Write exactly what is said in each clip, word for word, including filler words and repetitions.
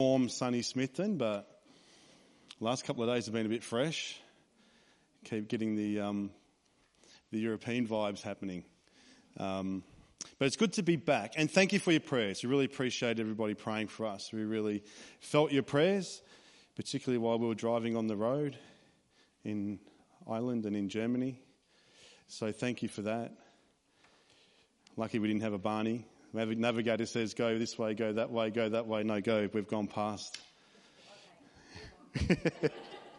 warm, sunny Smithton, but last couple of days have been a bit fresh. Keep getting the um, the European vibes happening. Um, but it's good to be back. And thank you for your prayers. We really appreciate everybody praying for us. We really felt your prayers, particularly while we were driving on the road in Ireland and in Germany. So thank you for that. Lucky we didn't have a Barney. Navigator says, go this way, go that way, go that way. No, go. We've gone past. Okay.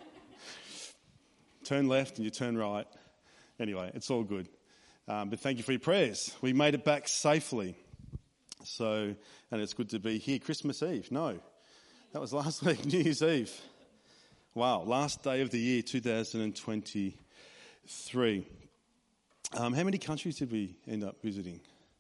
Turn left and you turn right. Anyway, it's all good. Um, but thank you for your prayers. We made it back safely. So, and it's good to be here. Christmas Eve. No, that was last week, New Year's Eve. Wow, last day of the year, two thousand twenty-three. Um, how many countries did we end up visiting?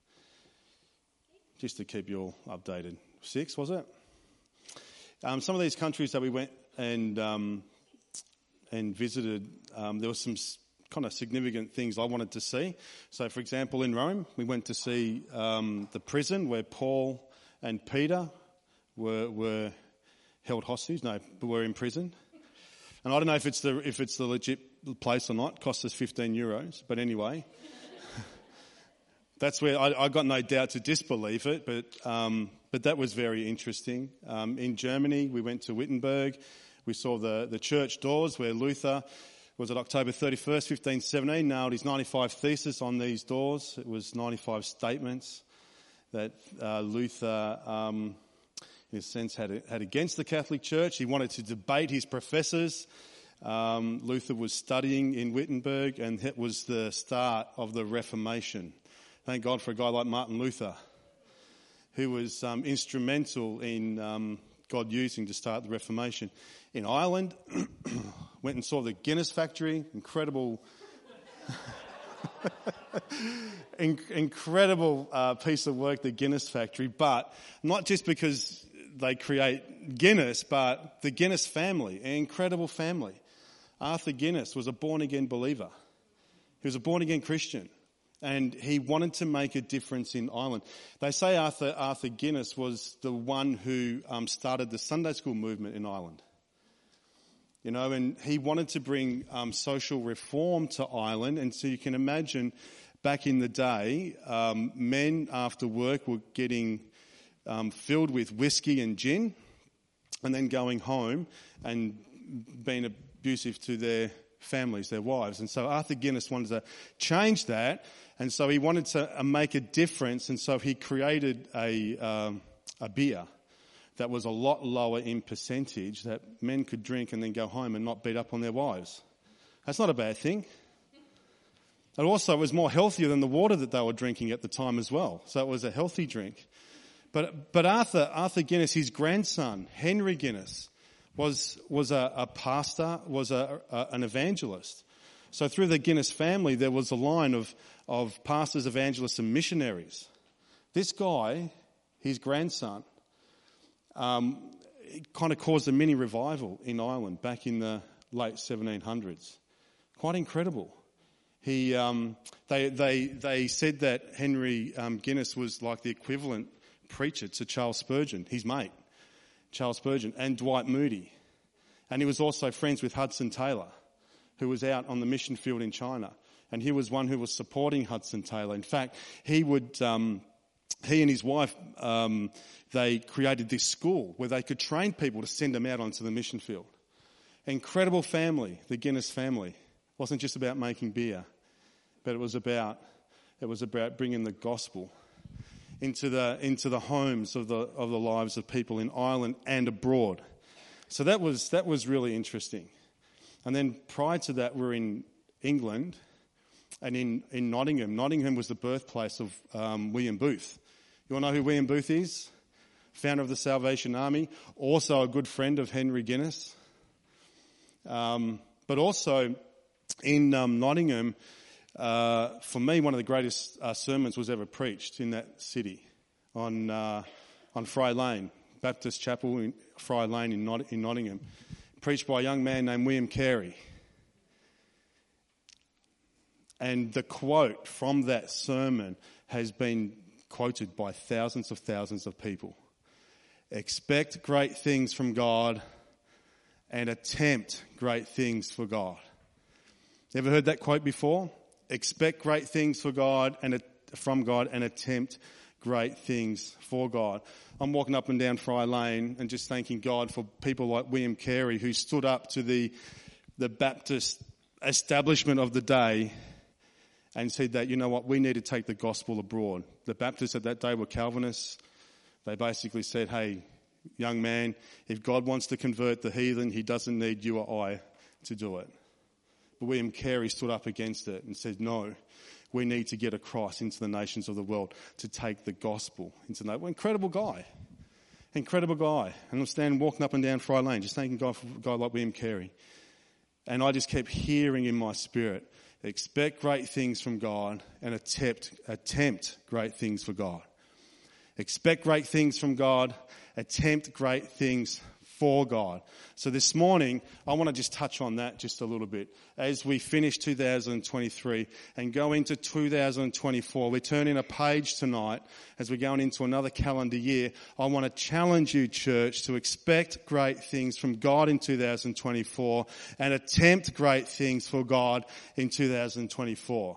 Just to keep you all updated. Six, was it? Um, some of these countries that we went and um, and visited, um, there were some s- kind of significant things I wanted to see. So, for example, in Rome, we went to see um, the prison where Paul and Peter were were held hostage. No, but were in prison. And I don't know if it's the if it's the legit place or not. It cost us fifteen euros, but anyway. That's where I, I got no doubt to disbelieve it, but um, but that was very interesting. Um, in Germany, we went to Wittenberg. We saw the, the church doors where Luther was at October thirty-first, fifteen seventeen, nailed his ninety-five theses on these doors. It was ninety-five statements that uh, Luther, um, in a sense, had, had against the Catholic Church. He wanted to debate his professors. Um, Luther was studying in Wittenberg, and it was the start of the Reformation. Thank God for a guy like Martin Luther, who was um, instrumental in um, God using to start the Reformation. In Ireland, went and saw the Guinness factory, incredible, in- incredible uh, piece of work, the Guinness factory, but not just because they create Guinness, but the Guinness family, an incredible family. Arthur Guinness was a born-again believer. He was a born-again Christian. And he wanted to make a difference in Ireland. They say Arthur Arthur Guinness was the one who um, started the Sunday school movement in Ireland. You know, and he wanted to bring um, social reform to Ireland. And so you can imagine back in the day, um, men after work were getting um, filled with whiskey and gin and then going home and being abusive to their families, their wives. And so Arthur Guinness wanted to change that. And so he wanted to uh, make a difference, and so he created a um, a beer that was a lot lower in percentage that men could drink and then go home and not beat up on their wives. That's not a bad thing. And also it was more healthier than the water that they were drinking at the time as well. So it was a healthy drink. But but Arthur Arthur Guinness, his grandson, Henry Guinness, was was a, a pastor, was a, a an evangelist. So through the Guinness family, there was a line of, of pastors, evangelists, and missionaries. This guy, his grandson, um, kind of caused a mini revival in Ireland back in the late seventeen hundreds. Quite incredible. He, um, they, they, they said that Henry um, Guinness was like the equivalent preacher to Charles Spurgeon, his mate, Charles Spurgeon, and Dwight Moody. And he was also friends with Hudson Taylor, who was out on the mission field in China. And he was one who was supporting Hudson Taylor. In fact, he would, um, he and his wife, um, they created this school where they could train people to send them out onto the mission field. Incredible family, the Guinness family. It wasn't just about making beer, but it was about, it was about bringing the gospel into the, into the homes of the, of the lives of people in Ireland and abroad. So that was, that was really interesting. And then prior to that, we're in England and in, in Nottingham. Nottingham was the birthplace of um, William Booth. You all know who William Booth is? Founder of the Salvation Army, also a good friend of Henry Guinness. Um, but also in um, Nottingham, uh, for me, one of the greatest uh, sermons was ever preached in that city on uh, on Fry Lane, Baptist Chapel in Fry Lane in, Not- in Nottingham. Preached by a young man named William Carey. And the quote from that sermon has been quoted by thousands of thousands of people. expect great things from God and attempt great things for God. Ever heard that quote before? Expect great things for God and from God and attempt great things for God. I'm walking up and down Fry Lane and just thanking God for people like William Carey, who stood up to the the Baptist establishment of the day and said that, you know what, we need to take the gospel abroad. The Baptists at that day were Calvinists. They basically said, hey, young man, if God wants to convert the heathen, he doesn't need you or I to do it. But William Carey stood up against it and said, no, we need to get across into the nations of the world to take the gospel into the well, incredible guy. Incredible guy. And I'm standing walking up and down Fry Lane, just thanking God for a guy like William Carey. And I just kept hearing in my spirit, expect great things from God and attempt, attempt great things for God. Expect great things from God, attempt great things for God. So this morning, I want to just touch on that just a little bit. As we finish two thousand twenty-three and go into two thousand twenty-four, we're turning a page tonight as we're going into another calendar year. I want to challenge you, church, to expect great things from God in two thousand twenty-four and attempt great things for God in two thousand twenty-four.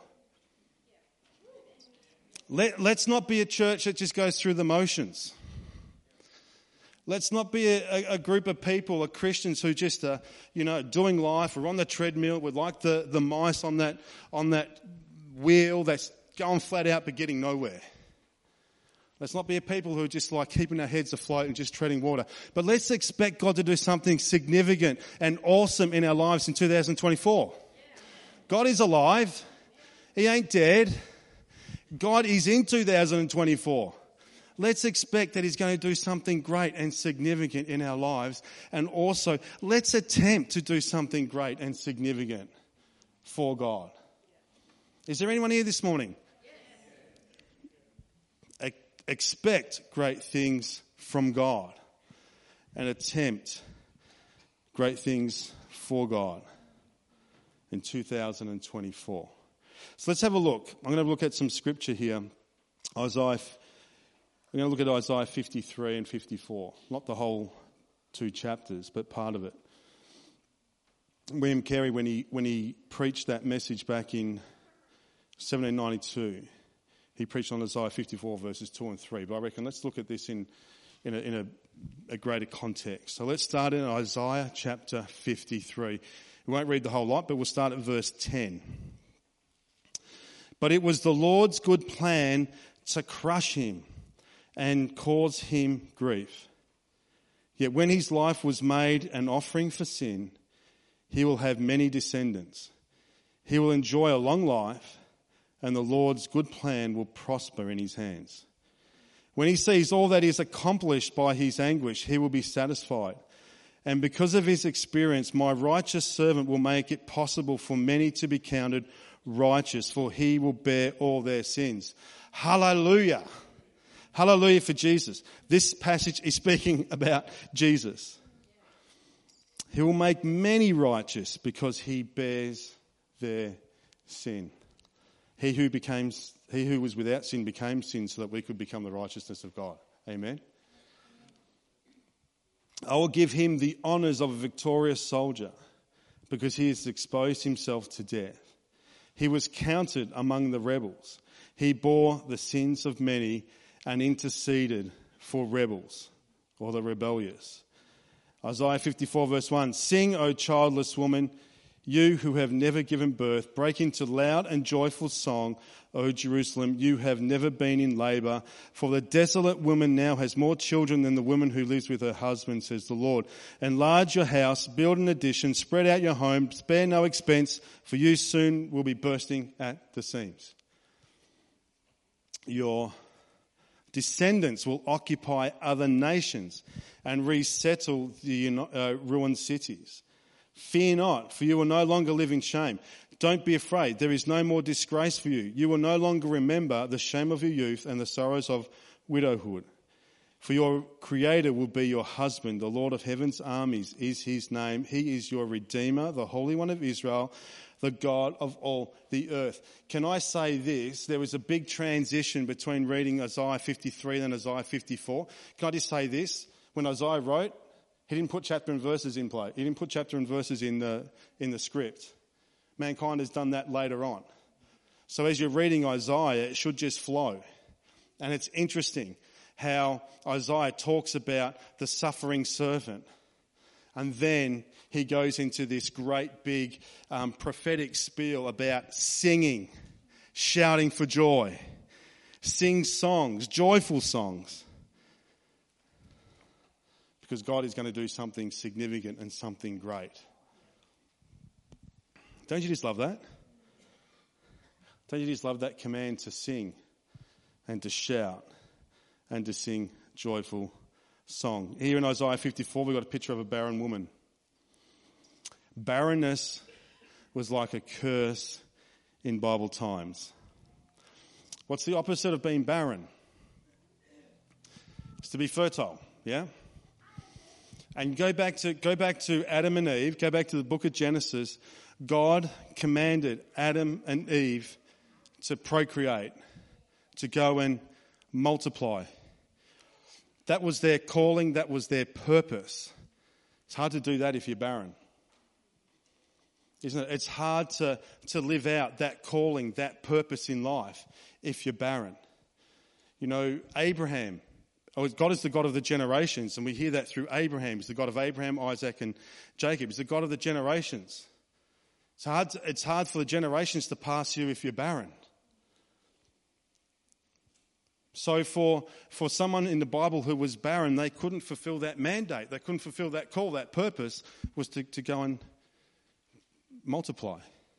Let, let's not be a church that just goes through the motions. Let's not be a, a group of people, a Christians who just are, you know, doing life or on the treadmill. We're like the, the mice on that on that wheel that's going flat out but getting nowhere. Let's not be a people who are just like keeping our heads afloat and just treading water. But let's expect God to do something significant and awesome in our lives in two thousand twenty-four. God is alive. He ain't dead. God is in two thousand twenty-four. Let's expect that he's going to do something great and significant in our lives. And also, let's attempt to do something great and significant for God. Is there anyone here this morning? Yes. Expect great things from God and attempt great things for God in two thousand twenty-four. So let's have a look. I'm going to look at some scripture here. Isaiah We're going to look at Isaiah fifty-three and fifty-four. Not the whole two chapters, but part of it. William Carey, when he when he preached that message back in seventeen ninety-two, he preached on Isaiah fifty-four verses two and three. But I reckon let's look at this in in a, in a, a greater context. So let's start in Isaiah chapter fifty-three. We won't read the whole lot, but we'll start at verse ten. But it was the Lord's good plan to crush him and cause him grief. Yet when his life was made an offering for sin, he will have many descendants. He will enjoy a long life, and the Lord's good plan will prosper in his hands. When he sees all that is accomplished by his anguish, he will be satisfied. And because of his experience, my righteous servant will make it possible for many to be counted righteous, for he will bear all their sins. Hallelujah. Hallelujah for Jesus. This passage is speaking about Jesus. He will make many righteous because he bears their sin. He who became, he who was without sin became sin so that we could become the righteousness of God. Amen. I will give him the honours of a victorious soldier because he has exposed himself to death. He was counted among the rebels. He bore the sins of many and interceded for rebels or the rebellious. Isaiah fifty-four verse one, sing, O childless woman, you who have never given birth, break into loud and joyful song, O Jerusalem, you have never been in labour. For the desolate woman now has more children than the woman who lives with her husband, says the Lord. Enlarge your house, build an addition, spread out your home, spare no expense, for you soon will be bursting at the seams. Your descendants will occupy other nations and resettle the uh, ruined cities. Fear not, for you will no longer live in shame. Don't be afraid. There is no more disgrace for you. You will no longer remember the shame of your youth and the sorrows of widowhood. For your Creator will be your husband. The Lord of heaven's armies is his name. He is your Redeemer, the Holy One of Israel, the God of all the earth. Can I say this? There was a big transition between reading Isaiah fifty-three and Isaiah fifty-four. Can I just say this? When Isaiah wrote, he didn't put chapter and verses in play. He didn't put chapter and verses in the, in the script. Mankind has done that later on. So as you're reading Isaiah, it should just flow. And it's interesting how Isaiah talks about the suffering servant. And then he goes into this great big um, prophetic spiel about singing, shouting for joy, sing songs, joyful songs. Because God is going to do something significant and something great. Don't you just love that? Don't you just love that command to sing and to shout and to sing joyful song? Here in Isaiah fifty-four, we've got a picture of a barren woman. Barrenness was like a curse in Bible times. What's the opposite of being barren? It's to be fertile, yeah? And go back to go back to Adam and Eve, go back to the book of Genesis. God commanded Adam and Eve to procreate, to go and multiply. That was their calling, that was their purpose. It's hard to do that if you're barren. Isn't it? It's hard to, to live out that calling, that purpose in life if you're barren. You know, Abraham, oh, God is the God of the generations, and we hear that through Abraham. He's the God of Abraham, Isaac, and Jacob. He's the God of the generations. It's hard, to, it's hard for the generations to pass you if you're barren. So for, for someone in the Bible who was barren, they couldn't fulfill that mandate. They couldn't fulfill that call. That purpose was to, to go and multiply.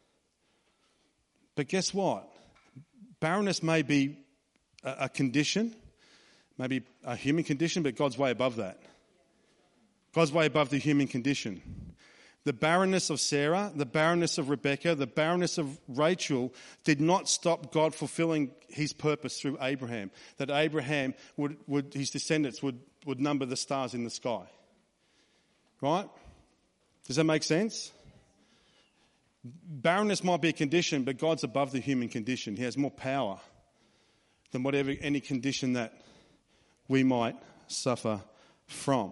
But guess what? Barrenness may be a, a condition, maybe a human condition, but God's way above that. God's way above the human condition. The barrenness of Sarah, the barrenness of Rebecca, the barrenness of Rachel did not stop God fulfilling his purpose through Abraham. That Abraham, would, would his descendants would, would number the stars in the sky. Right? Does that make sense? Barrenness might be a condition, but God's above the human condition. He has more power than whatever any condition that we might suffer from.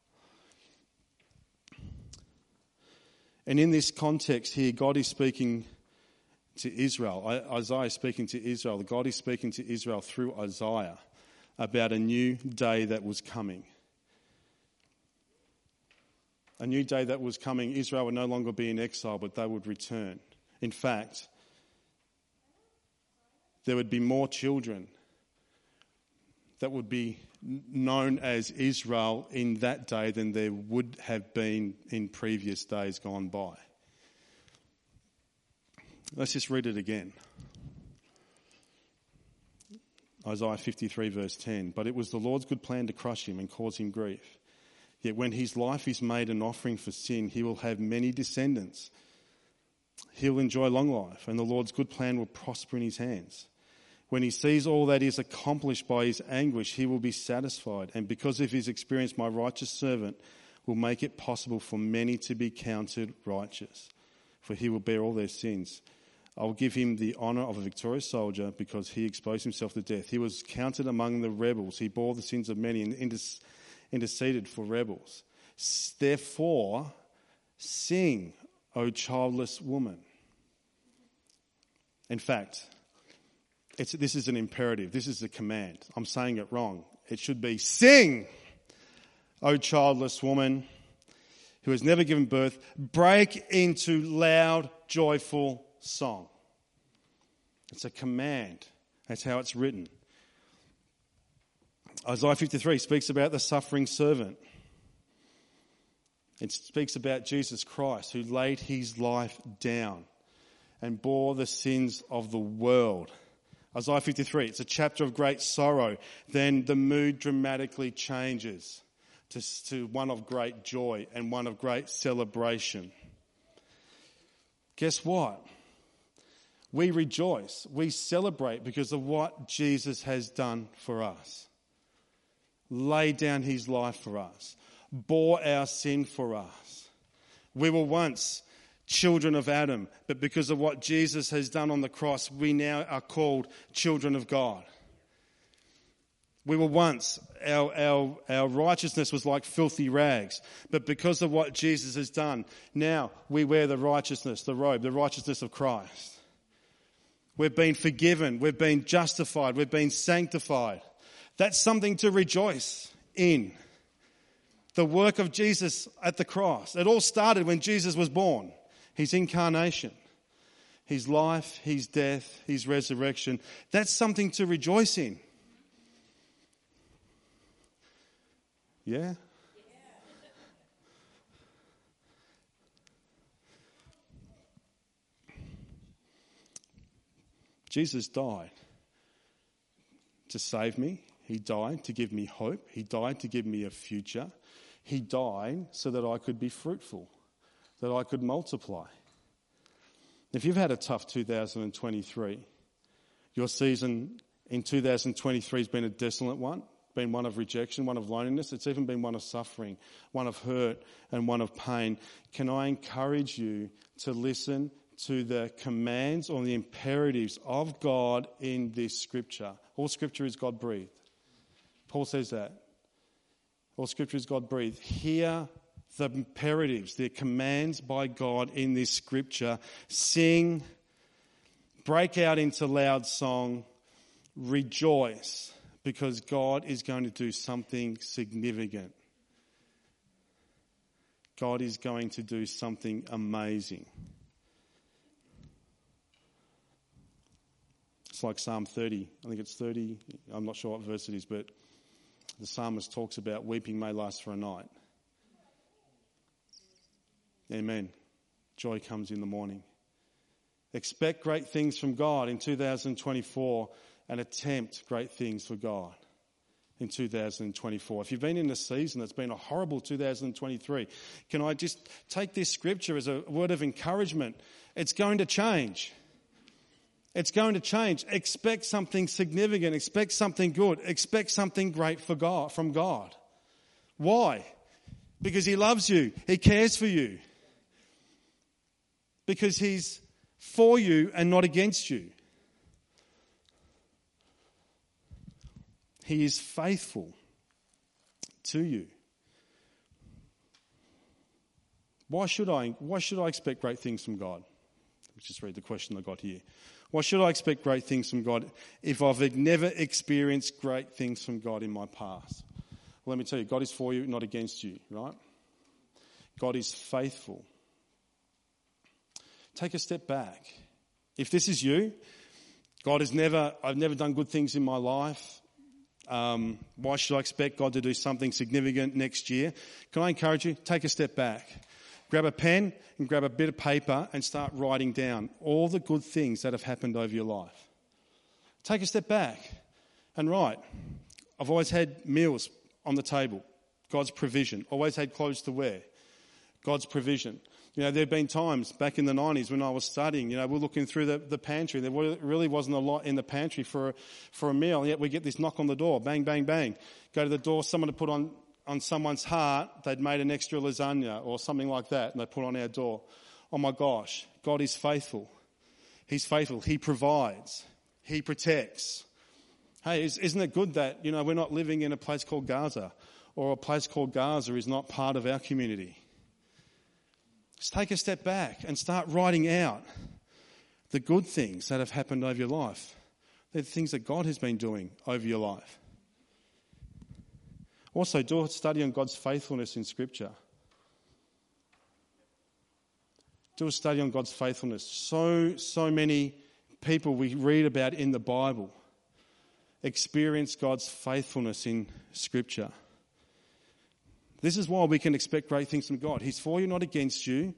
And in this context here, God is speaking to Israel. Isaiah is speaking to Israel. God is speaking to Israel through Isaiah about a new day that was coming. A new day that was coming. Israel would no longer be in exile, but they would return. In fact, there would be more children that would be known as Israel in that day than there would have been in previous days gone by. Let's just read it again. Isaiah fifty-three verse ten. But it was the Lord's good plan to crush him and cause him grief. Yet when his life is made an offering for sin, he will have many descendants. He'll enjoy long life, and the Lord's good plan will prosper in his hands. When he sees all that is accomplished by his anguish, he will be satisfied. And because of his experience, my righteous servant will make it possible for many to be counted righteous. For he will bear all their sins. I will give him the honour of a victorious soldier because he exposed himself to death. He was counted among the rebels. He bore the sins of many and interceded for rebels. Therefore, sing, O childless woman. In fact, It's, this is an imperative. This is a command. I'm saying it wrong. It should be, sing, O childless woman who has never given birth, break into loud, joyful song. It's a command. That's how it's written. Isaiah fifty-three speaks about the suffering servant. It speaks about Jesus Christ who laid his life down and bore the sins of the world. Isaiah fifty-three, it's a chapter of great sorrow. Then the mood dramatically changes to, to one of great joy and one of great celebration. Guess what? We rejoice. We celebrate because of what Jesus has done for us. Laid down his life for us. Bore our sin for us. We were once children of Adam, but because of what Jesus has done on the cross, we now are called children of God. We were once, our, our, our righteousness was like filthy rags. But because of what Jesus has done, now we wear the righteousness, the robe, the righteousness of Christ. We've been forgiven. We've been justified. We've been sanctified. That's something to rejoice in. The work of Jesus at the cross. It all started when Jesus was born. His incarnation, his life, his death, his resurrection. That's something to rejoice in. Yeah? Jesus died to save me. He died to give me hope. He died to give me a future. He died so that I could be fruitful, that I could multiply. If you've had a tough two thousand twenty-three, your season in two thousand twenty-three has been a desolate one, been one of rejection, one of loneliness. It's even been one of suffering, one of hurt and one of pain. Can I encourage you to listen to the commands or the imperatives of God in this scripture? All scripture is God-breathed. Paul says that. All scripture is God-breathed. Hear the imperatives, the commands by God in this scripture. Sing, break out into loud song, rejoice, because God is going to do something significant. God is going to do something amazing. It's like Psalm thirty. I think it's thirty. I'm not sure what verse it is, but the psalmist talks about weeping may last for a night. Amen. Joy comes in the morning. Expect great things from God in two thousand twenty-four and attempt great things for God in two thousand twenty-four. If you've been in a season that's been a horrible two thousand twenty-three, can I just take this scripture as a word of encouragement? It's going to change. It's going to change. Expect something significant. Expect something good. Expect something great for God, from God. Why? Because he loves you. He cares for you. Because he's for you and not against you. He is faithful to you. Why should I, why should I expect great things from God? Let's just read the question I got here. Why should I expect great things from God if I've never experienced great things from God in my past? Well, let me tell you, God is for you, not against you, right? God is faithful. Take a step back. If this is you, God has never, I've never done good things in my life. Um, why should I expect God to do something significant next year? Can I encourage you? Take a step back. Grab a pen and grab a bit of paper and start writing down all the good things that have happened over your life. Take a step back and write. I've always had meals on the table. God's provision. Always had clothes to wear. God's provision. You know, there have been times back in the nineties when I was studying, you know, we're looking through the, the pantry. There really wasn't a lot in the pantry for, for a meal. And yet we get this knock on the door. Bang, bang, bang. Go to the door. Someone to put on, on someone's heart, they'd made an extra lasagna or something like that. And they put on our door. Oh my gosh. God is faithful. He's faithful. He provides. He protects. Hey, isn't it good that, you know, we're not living in a place called Gaza, or a place called Gaza is not part of our community? Just take a step back and start writing out the good things that have happened over your life. They're the things that God has been doing over your life. Also, do a study on God's faithfulness in Scripture. Do a study on God's faithfulness. So, so many people we read about in the Bible experience God's faithfulness in Scripture. This is why we can expect great things from God. He's for you, not against you.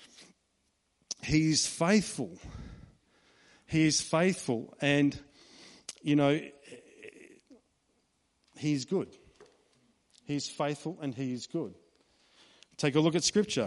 He's faithful. He is faithful. And, you know, He's good. He's faithful and He is good. Take a look at Scripture.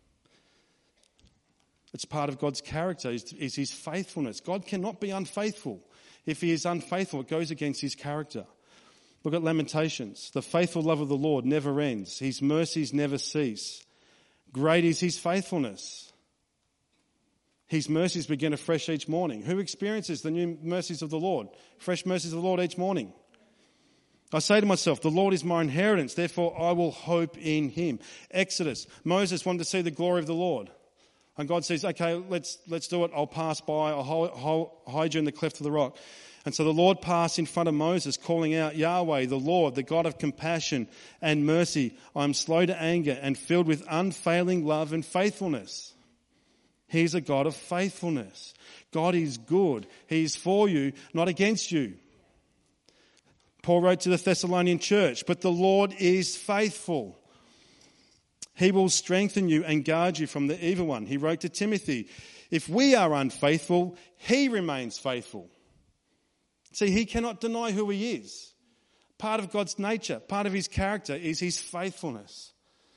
It's part of God's character, is, is His faithfulness. God cannot be unfaithful. If He is unfaithful, it goes against His character. Look at Lamentations. The faithful love of the Lord never ends. His mercies never cease. Great is His faithfulness. His mercies begin afresh each morning. Who experiences the new mercies of the Lord? Fresh mercies of the Lord each morning. I say to myself, the Lord is my inheritance, therefore I will hope in him. Exodus, Moses wanted to see the glory of the Lord. And God says, okay, let's let's do it. I'll pass by. I'll hide you in the cleft of the rock. And so the Lord passed in front of Moses, calling out, Yahweh, the Lord, the God of compassion and mercy. I am slow to anger and filled with unfailing love and faithfulness. He's a God of faithfulness. God is good. He is for you, not against you. Paul wrote to the Thessalonian church, but the Lord is faithful. He will strengthen you and guard you from the evil one. He wrote to Timothy, if we are unfaithful, he remains faithful. See, he cannot deny who he is. Part of God's nature, part of his character is his faithfulness.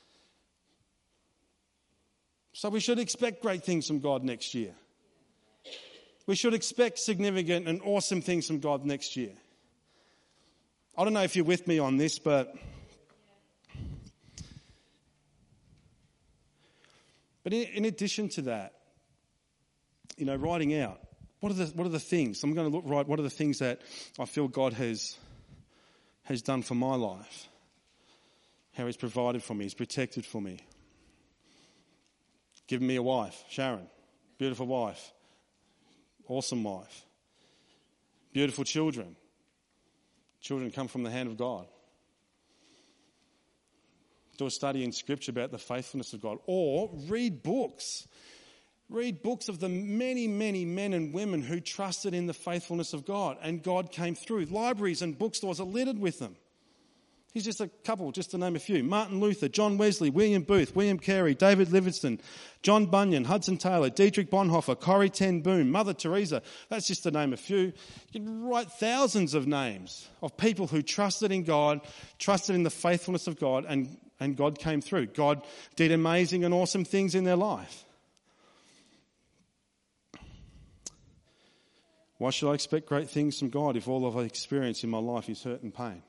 So we should expect great things from God next year. We should expect significant and awesome things from God next year. I don't know if you're with me on this, but but in, in addition to that, you know, writing out, what are the what are the things? I'm going to look right. What are the things that I feel God has has done for my life? How he's provided for me, he's protected for me. Given me a wife, Sharon, beautiful wife, awesome wife, beautiful children. Children come from the hand of God. Do a study in Scripture about the faithfulness of God. Or read books. Read books of the many, many men and women who trusted in the faithfulness of God and God came through. Libraries and bookstores are littered with them. Here's just a couple, just to name a few. Martin Luther, John Wesley, William Booth, William Carey, David Livingstone, John Bunyan, Hudson Taylor, Dietrich Bonhoeffer, Corrie ten Boom, Mother Teresa. That's just to name a few. You can write thousands of names of people who trusted in God, trusted in the faithfulness of God, and, and God came through. God did amazing and awesome things in their life. Why should I expect great things from God if all I've experienced in my life is hurt and pain?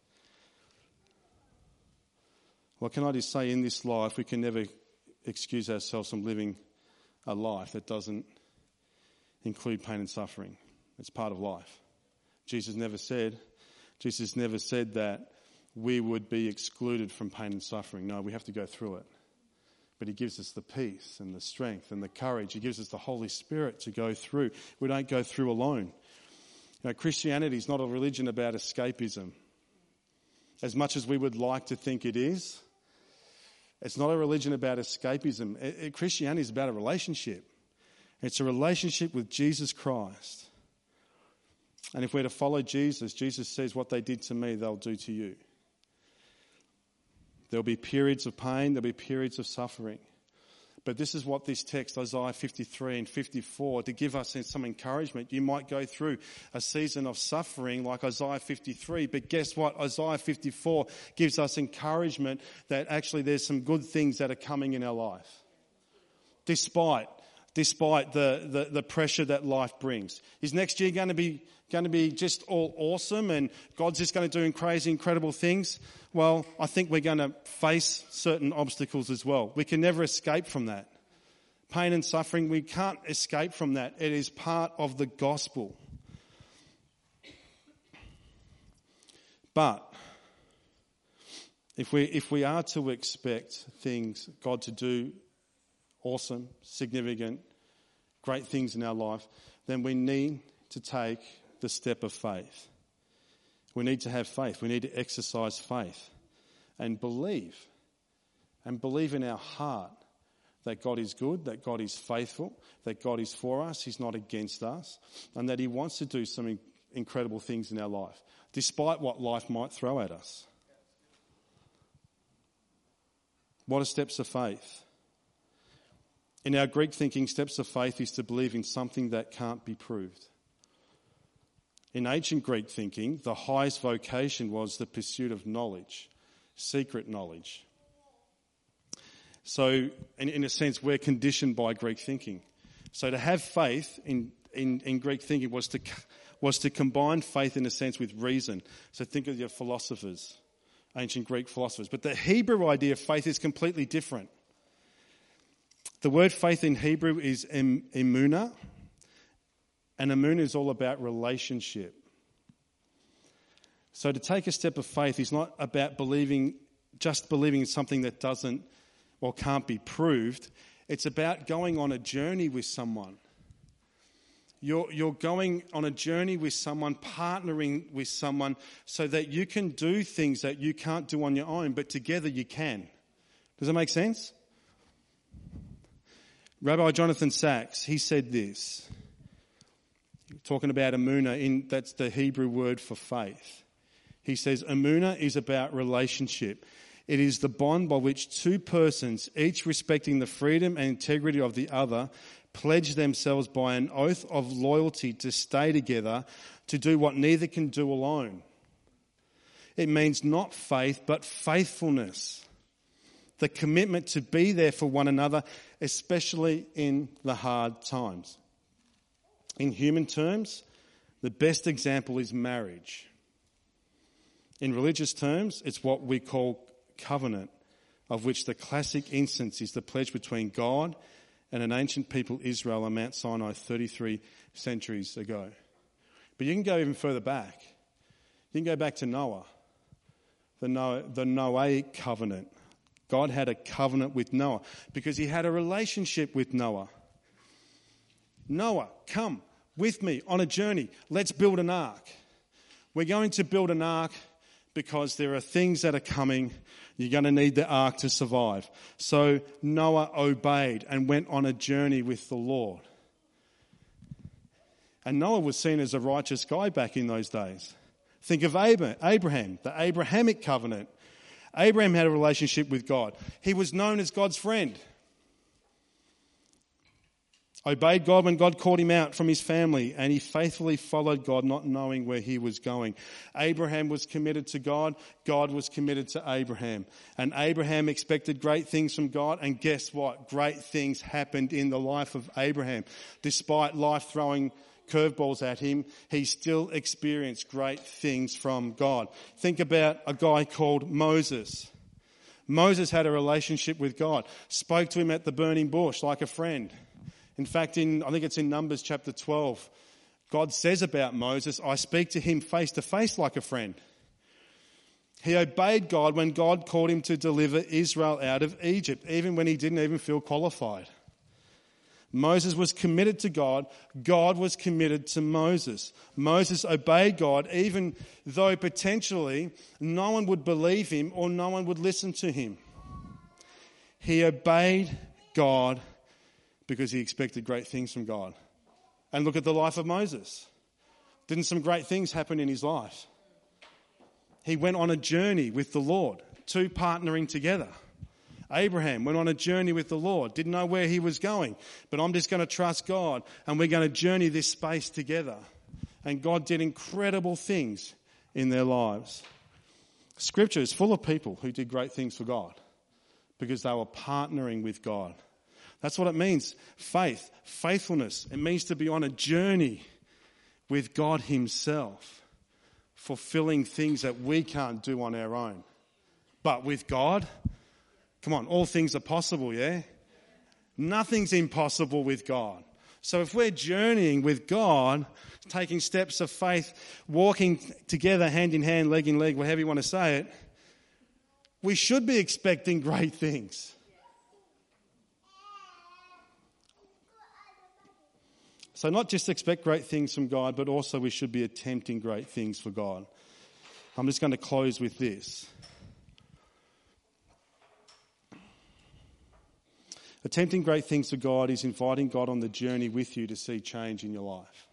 Well, can I just say, in this life, we can never excuse ourselves from living a life that doesn't include pain and suffering. It's part of life. Jesus never said, Jesus never said that we would be excluded from pain and suffering. No, we have to go through it. But he gives us the peace and the strength and the courage. He gives us the Holy Spirit to go through. We don't go through alone. You know, Christianity is not a religion about escapism. As much as we would like to think it is, it's not a religion about escapism. It, it, Christianity is about a relationship. It's a relationship with Jesus Christ. And if we're to follow Jesus, Jesus says, what they did to me, they'll do to you. There'll be periods of pain, there'll be periods of suffering. But this is what this text, Isaiah fifty-three and fifty-four, to give us some encouragement. You might go through a season of suffering like Isaiah fifty-three, but guess what? Isaiah fifty-four gives us encouragement that actually there's some good things that are coming in our life. Despite, despite the, the, the pressure that life brings. Is next year going to be going to be just all awesome and God's just going to do crazy, incredible things? Well, I think we're going to face certain obstacles as well. We can never escape from that. Pain and suffering, we can't escape from that. It is part of the gospel. But if we if we are to expect things, God to do awesome, significant, great things in our life, then we need to take the step of faith. We need to have faith. We need to exercise faith and believe. And believe in our heart that God is good, that God is faithful, that God is for us, he's not against us, and that he wants to do some incredible things in our life, despite what life might throw at us. What are steps of faith? In our Greek thinking, steps of faith is to believe in something that can't be proved. In ancient Greek thinking, the highest vocation was the pursuit of knowledge, secret knowledge. So, in, in a sense, we're conditioned by Greek thinking. So to have faith in, in, in Greek thinking was to was to combine faith, in a sense, with reason. So think of your philosophers, ancient Greek philosophers. But the Hebrew idea of faith is completely different. The word faith in Hebrew is em, emunah. And emunah is all about relationship. So to take a step of faith is not about believing, just believing in something that doesn't or can't be proved. It's about going on a journey with someone. You're, you're going on a journey with someone, partnering with someone so that you can do things that you can't do on your own, but together you can. Does that make sense? Rabbi Jonathan Sacks, he said this, talking about emunah, in, that's the Hebrew word for faith. He says, emunah is about relationship. It is the bond by which two persons, each respecting the freedom and integrity of the other, pledge themselves by an oath of loyalty to stay together, to do what neither can do alone. It means not faith, but faithfulness. The commitment to be there for one another, especially in the hard times. In human terms, the best example is marriage. In religious terms, it's what we call covenant, of which the classic instance is the pledge between God and an ancient people, Israel, on Mount Sinai thirty-three centuries ago. But you can go even further back. You can go back to Noah, the, Noah, the Noahic covenant. God had a covenant with Noah because he had a relationship with Noah. Noah, come with me on a journey. Let's build an ark. We're going to build an ark because there are things that are coming. You're going to need the ark to survive. So Noah obeyed and went on a journey with the Lord. And Noah was seen as a righteous guy back in those days. Think of Abraham, the Abrahamic covenant. Abraham had a relationship with God. He was known as God's friend. Obeyed God when God called him out from his family, and he faithfully followed God, not knowing where he was going. Abraham was committed to God. God was committed to Abraham. And Abraham expected great things from God, and guess what? Great things happened in the life of Abraham. Despite life throwing curveballs at him, he still experienced great things from God. Think about a guy called Moses. Moses had a relationship with God, spoke to him at the burning bush like a friend. In fact, in I think it's in Numbers chapter twelve, God says about Moses, I speak to him face to face like a friend. He obeyed God when God called him to deliver Israel out of Egypt, even when he didn't even feel qualified. Moses was committed to God. God was committed to Moses. Moses obeyed God even though potentially no one would believe him or no one would listen to him. He obeyed God because he expected great things from God. And look at the life of Moses. Didn't some great things happen in his life? He went on a journey with the Lord, two partnering together. Abraham went on a journey with the Lord, didn't know where he was going, but I'm just going to trust God and we're going to journey this space together. And God did incredible things in their lives. Scripture is full of people who did great things for God because they were partnering with God. That's what it means. Faith, faithfulness. It means to be on a journey with God himself, fulfilling things that we can't do on our own. But with God, come on, all things are possible, yeah? Nothing's impossible with God. So if we're journeying with God, taking steps of faith, walking together hand in hand, leg in leg, whatever you want to say it, we should be expecting great things. So not just expect great things from God, but also we should be attempting great things for God. I'm just going to close with this. Attempting great things for God is inviting God on the journey with you to see change in your life.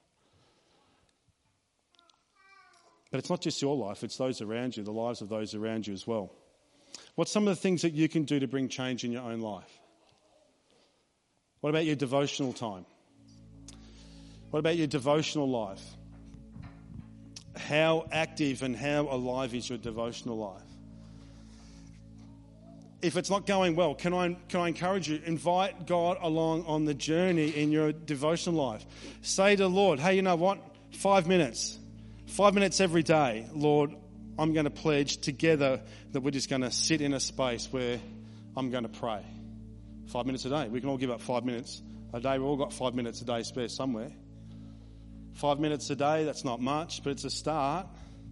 But it's not just your life, it's those around you, the lives of those around you as well. What's some of the things that you can do to bring change in your own life? What about your devotional time? What about your devotional life? How active and how alive is your devotional life? If it's not going well, can I can I encourage you, invite God along on the journey in your devotional life. Say to the Lord, hey, you know what? Five minutes. Five minutes every day, Lord, I'm going to pledge together that we're just going to sit in a space where I'm going to pray. Five minutes a day. We can all give up five minutes a day. We've all got five minutes a day spare somewhere. Five minutes a day, that's not much, but it's a start.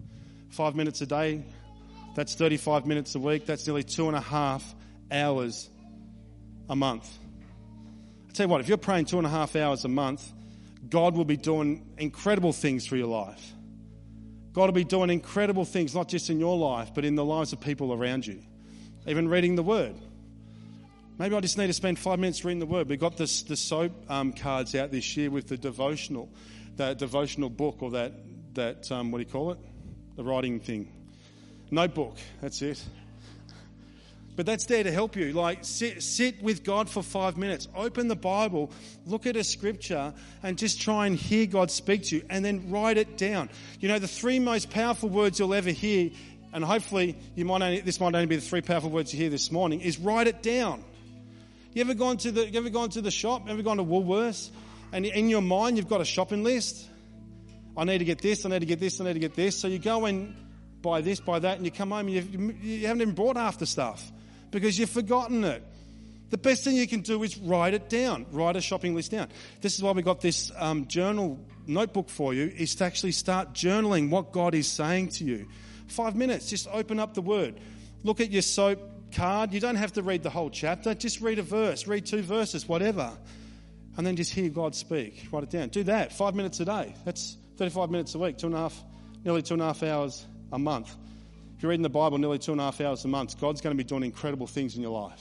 Five minutes a day, that's thirty-five minutes a week. That's nearly two and a half hours a month. I tell you what, if you're praying two and a half hours a month, God will be doing incredible things for your life. God will be doing incredible things, not just in your life, but in the lives of people around you. Even reading the Word. Maybe I just need to spend five minutes reading the Word. We've got this, the soap um, cards out this year with the devotional, that devotional book, or that, that um, what do you call it? The writing thing. Notebook, that's it. But that's there to help you. Like, sit, sit with God for five minutes. Open the Bible, look at a scripture, and just try and hear God speak to you, and then write it down. You know, the three most powerful words you'll ever hear, and hopefully you might only, this might only be the three powerful words you hear this morning, is write it down. You ever gone to the, you ever gone to the shop? Ever gone to Woolworths? And in your mind, you've got a shopping list. I need to get this, I need to get this, I need to get this. So you go and buy this, buy that, and you come home and you, you haven't even brought half the stuff, because you've forgotten it. The best thing you can do is write it down. Write a shopping list down. This is why we got this um, journal notebook for you, is to actually start journaling what God is saying to you. Five minutes, just open up the Word. Look at your soap card. You don't have to read the whole chapter. Just read a verse, read two verses, whatever. And then just hear God speak. Write it down. Do that. Five minutes a day. That's thirty-five minutes a week, two and a half, nearly two and a half hours a month. If you're reading the Bible nearly two and a half hours a month, God's going to be doing incredible things in your life.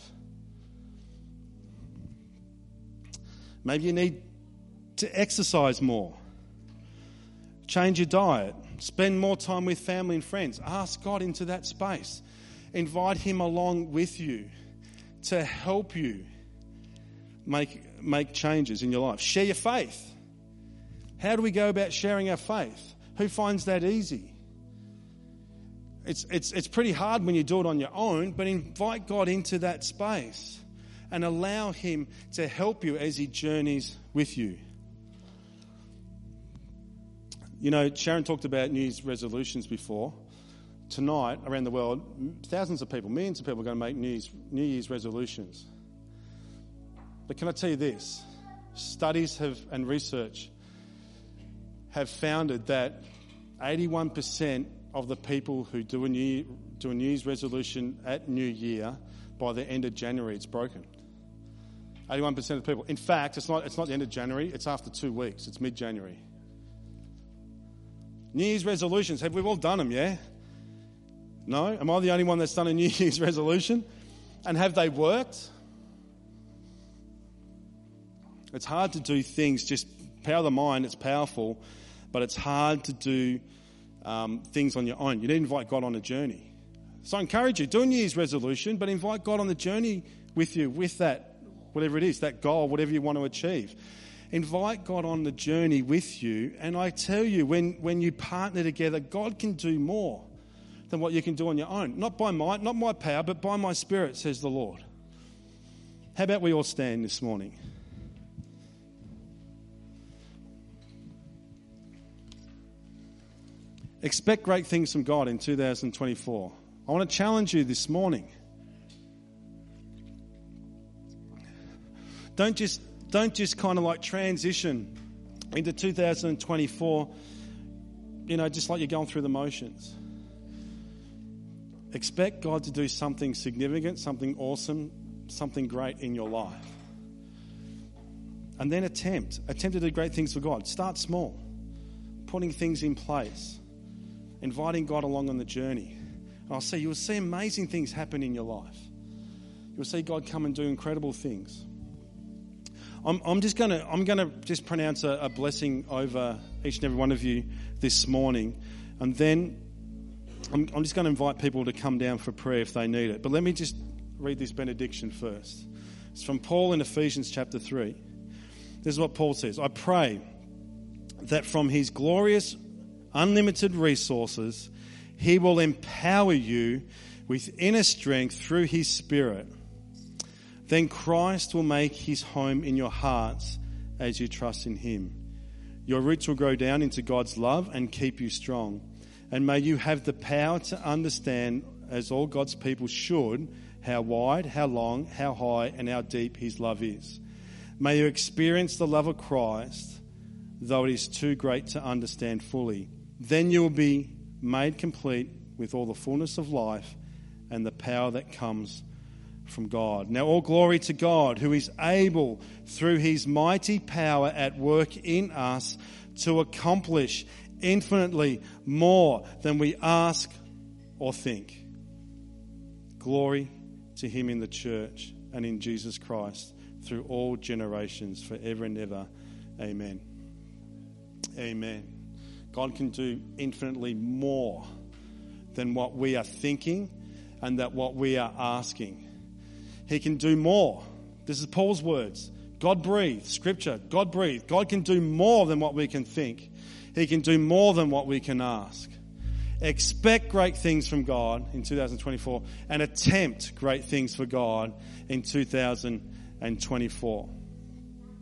Maybe you need to exercise more. Change your diet. Spend more time with family and friends. Ask God into that space. Invite Him along with you to help you make, make changes in your life. Share your faith. How do we go about sharing our faith? Who finds that easy? It's, it's, it's pretty hard when you do it on your own, but invite God into that space and allow Him to help you as He journeys with you. You know, Sharon talked about New Year's resolutions before. Tonight, around the world, thousands of people, millions of people are going to make New Year's, New Year's resolutions. But can I tell you this? Studies have and research have found that eighty-one percent of the people who do a New do a New Year's resolution at New Year, by the end of January, it's broken. eighty-one percent of the people. In fact, it's not it's not the end of January. It's after two weeks. It's mid-January. New Year's resolutions. Have we all done them? Yeah. No? Am I the only one that's done a New Year's resolution? And have they worked? It's hard to do things, just power of the mind, it's powerful, but it's hard to do um, things on your own. You need to invite God on a journey. So I encourage you, do a New Year's resolution, but invite God on the journey with you, with that, whatever it is, that goal, whatever you want to achieve. Invite God on the journey with you, and I tell you, when, when you partner together, God can do more than what you can do on your own. Not by might, not my power, but by my Spirit, says the Lord. How about we all stand this morning? Expect great things from God in two thousand twenty-four. I want to challenge you this morning. Don't just, don't just kind of like transition into two thousand twenty-four, you know, just like you're going through the motions. Expect God to do something significant, something awesome, something great in your life. And then attempt. Attempt to do great things for God. Start small. Putting things in place. Inviting God along on the journey. And I'll say, you will see amazing things happen in your life. You will see God come and do incredible things. I'm, I'm just going to I'm going to just pronounce a, a blessing over each and every one of you this morning. And then I'm, I'm just going to invite people to come down for prayer if they need it. But let me just read this benediction first. It's from Paul in Ephesians chapter three. This is what Paul says. I pray that from his glorious, unlimited resources, he will empower you with inner strength through his Spirit. Then Christ will make his home in your hearts as you trust in him. Your roots will grow down into God's love and keep you strong. And may you have the power to understand, as all God's people should, how wide, how long, how high, and how deep his love is. May you experience the love of Christ, though it is too great to understand fully. Then you will be made complete with all the fullness of life and the power that comes from God. Now all glory to God, who is able through his mighty power at work in us to accomplish infinitely more than we ask or think. Glory to him in the church and in Jesus Christ through all generations, forever and ever. Amen. Amen. God can do infinitely more than what we are thinking and that what we are asking. He can do more. This is Paul's words. God breathed, scripture, God breathed. God can do more than what we can think. He can do more than what we can ask. Expect great things from God in two thousand twenty-four and attempt great things for God in two thousand twenty-four.